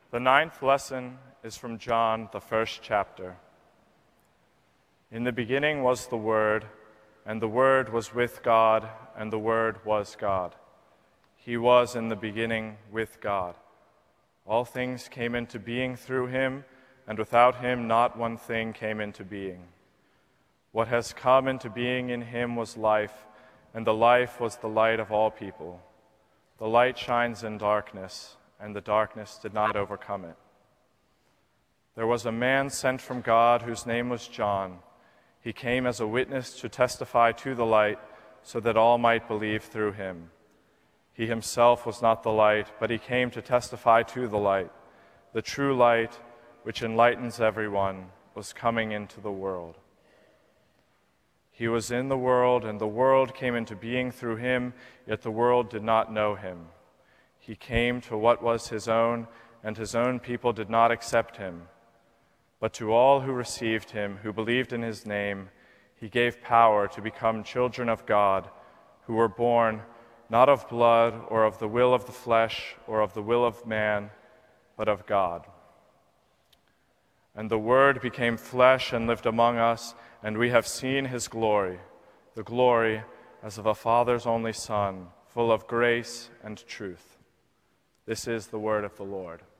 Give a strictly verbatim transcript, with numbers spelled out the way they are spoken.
The ninth lesson is from John, the first chapter. In the beginning was the Word, and the Word was with God, and the Word was God. He was in the beginning with God. All things came into being through him, and without him not one thing came into being. What has come into being in him was life, and the life was the light of all people. The light shines in darkness, and the darkness did not overcome it. There was a man sent from God whose name was John. He came as a witness to testify to the light, so that all might believe through him. He himself was not the light, but he came to testify to the light. The true light, which enlightens everyone, was coming into the world. He was in the world, and the world came into being through him, yet the world did not know him. He came to what was his own, and his own people did not accept him. But to all who received him, who believed in his name, he gave power to become children of God, who were born not of blood, or of the will of the flesh, or of the will of man, but of God. And the Word became flesh and lived among us, and we have seen his glory, the glory as of a Father's only Son, full of grace and truth. This is the word of the Lord.